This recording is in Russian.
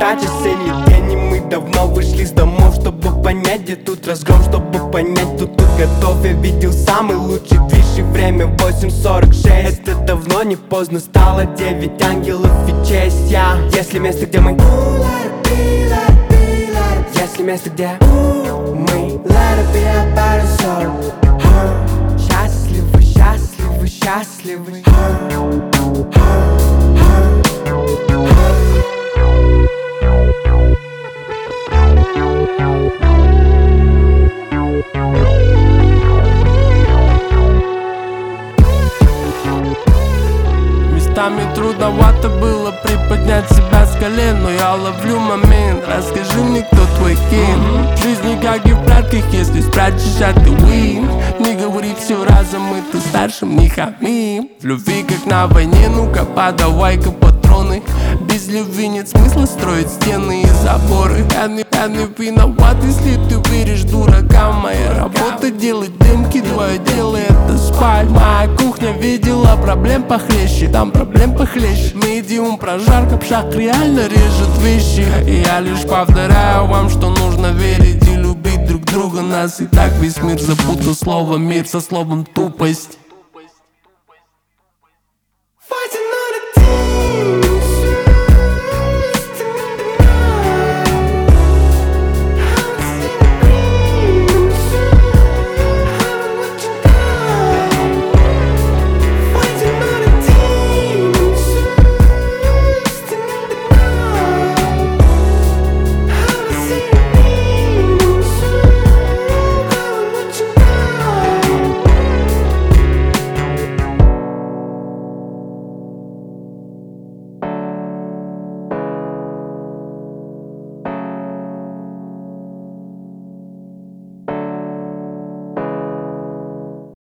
тратишь цели день. И мы давно вышли с домов, чтобы понять, где тут разгром. Чтобы понять, кто тут готов. Я видел самый лучший движ и время 8:46. Это давно не поздно стало, 9 ангелов и честь. Если место, где мы, если место, где мы, счастливы, счастливы, счастливы. Местами трудновато было приподнять себя с колен, но я ловлю момент. Расскажи мне, кто твой кем. В жизни как и в прятках, если спрячешь, а ты win. Не говори все разом, мы тут старшим не хамим. В любви как на войне, ну-ка подавай-ка патроны. Без любви нет смысла строить стены и заборы. Я не виноват, если ты веришь дуракам. Моя работа делать дымки, твое дело это спать. Моя кухня видела проблем похлеще, там проблем похлеще. Медиум прожарка, пшак реально режет вещи. И я лишь повторяю вам, что нужно верить и любить друг друга. Нас и так весь мир запутал слово мир со словом тупость.